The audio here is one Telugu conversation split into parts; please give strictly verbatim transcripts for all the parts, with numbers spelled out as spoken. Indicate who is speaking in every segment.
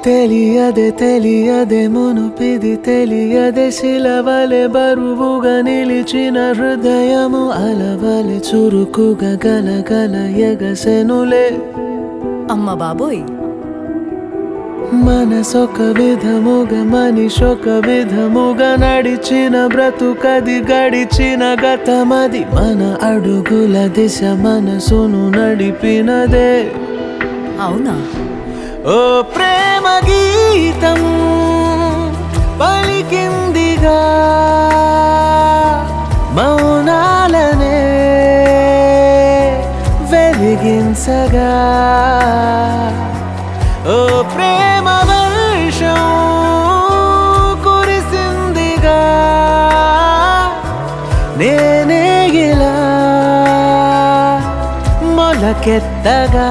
Speaker 1: తెలియదే తెలియదే మునుపిది తెలియదే శిలవలె బరువుగా నిలిచిన హృదయము అలవలె చురుకుగా గలగల ఎగసెనులే
Speaker 2: అమ్మ బాబోయ్
Speaker 1: మనసొక విధముగా మనిషొక విధముగా నడిచిన బ్రతుకది గడిచిన గతమది మన అడుగుల దిశ మనసును నడిపినదే
Speaker 2: అవునా
Speaker 1: ఓ ప్రేమ గీతం పలికిందిగా మౌనాలనే వెలిగించగా ఓ ప్రేమ వర్షం కురిసిందిగా నేనే ఇలా మొలకెత్తగా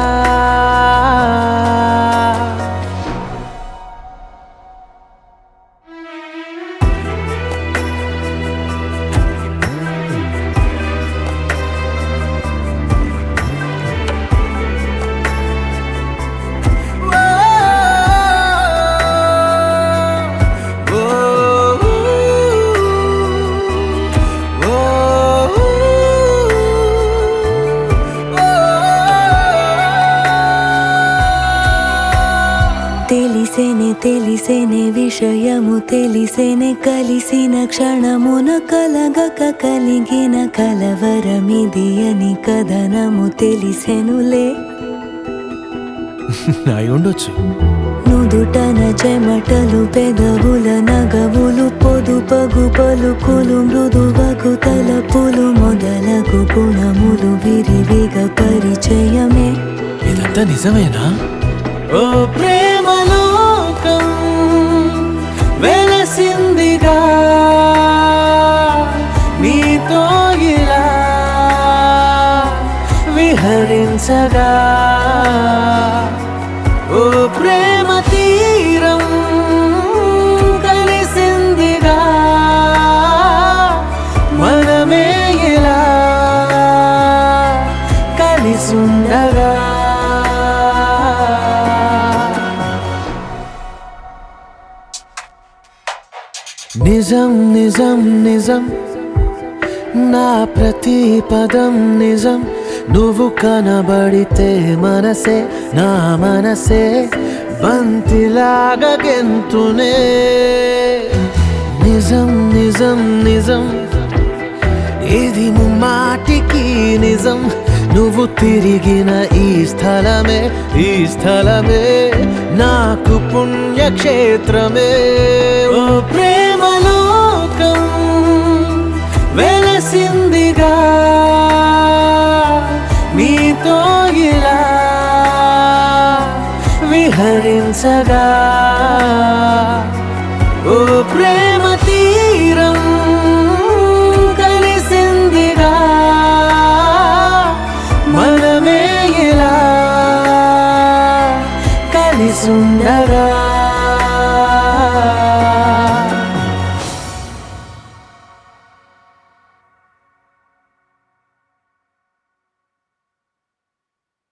Speaker 2: తెలిసేనే తెలిసేనే విషయము తెలిసేనే కలిసిన క్షణమున కలగక కలిగిన కలవరమిది అని కథనము తెలిసెనులే
Speaker 1: అయి ఉండొచ్చు
Speaker 2: నుదుటన చెమటలు పెదవుల నగవులు పొదుపగు పలుకులు మృదువగు తలపులు మొదలగు గుణములు విరివిగా పరిచయమే
Speaker 1: ఇదంతా నిజమేనా ఓ ప్రేమలోకం వెలసిందిగా నీతో ఇలా విహరించగా ఓ ప్రేమ తీరం కలిసిందిగా మనమే ఇలా కలిసుండగా నిజం నిజం నిజం నా ప్రతి పదం నిజం నువ్వు కనబడితే మనసే నా మనసే బంతిలాగా గెంతునే నిజం నిజం నిజం ఇది ముమ్మాటికి నిజం నువ్వు తిరిగిన ఈ స్థలమే ఈ స్థలమే నాకు పుణ్యక్షేత్రమే ఓ ప్రేమలోకం వెలసిందిగా నీతో ఇలా విహరించగా ఓ ప్రేమ తీరం కలిసిందిగా మనమే ఇలా కలిసుండగా